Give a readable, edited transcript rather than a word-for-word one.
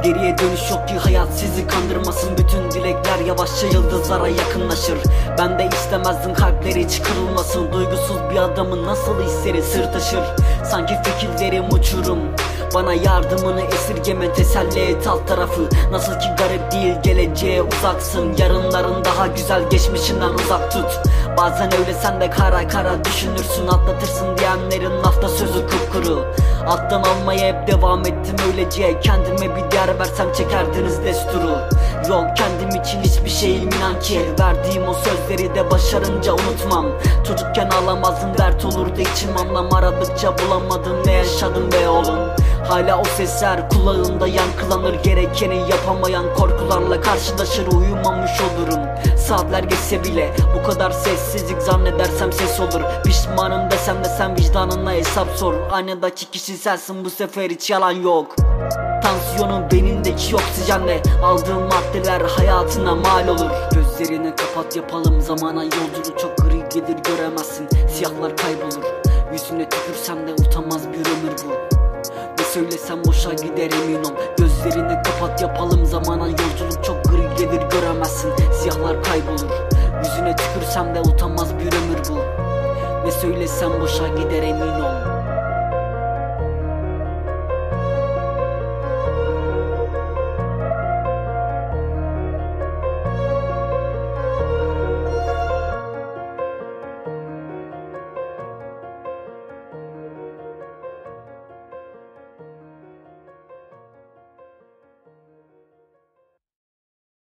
Geriye dönüş yok ki hayat sizi kandırmasın. Bütün dilekler yavaşça yıldızlara yakınlaşır. Ben de istemezdim kalpleri hiç kırılmasın. Duygusuz bir adamın nasıl hisleri sır taşır. Sanki fikirlerim uçurum. Bana yardımını esirgeme, teselli et alt tarafı. Nasıl ki garip değil, geleceğe uzaksın. Yarınların daha güzel, geçmişinden uzak tut. Bazen öyle sen de kara kara düşünürsün. Atlatırsın diyenlerin lafta sözü kupkuru. Alttan almaya hep devam ettim öylece. Kendime bir değer versem çekerdiniz desturu. Yok kendim için hiçbir şeyim inan ki. Verdiğim o sözleri de başarınca unutmam. Çocukken ağlamazdım, dert olurdu içim. Anlam aradıkça bulamadım, ne yaşadım be oğlum. Hala o sesler kulağımda yankılanır. Gerekeni yapamayan korkularla karşılaşır, uyumamış olurum. Saatler geçse bile bu kadar sessizlik, zannedersem ses olur. Pişmanım desem de sen vicdanına hesap sor. Aynadaki kişi sensin, bu sefer hiç yalan yok. Tansiyonun benindeki oksijenle aldığım maddeler hayatına mal olur. Gözlerini kapat, yapalım zamana yolculuk. Çok gri gelir, göremezsin, siyahlar kaybolur. Yüzüne tükürsem de utanmaz bir ömür bu. Ne söylesem boşa gider emin ol. Gözlerini kapat, yapalım zamana yolculuk. Çok gri gelir, göremezsin, siyahlar kaybolur. Yüzüne tükürsem de utanmaz bir ömür bu. Ne söylesem boşa gider emin ol.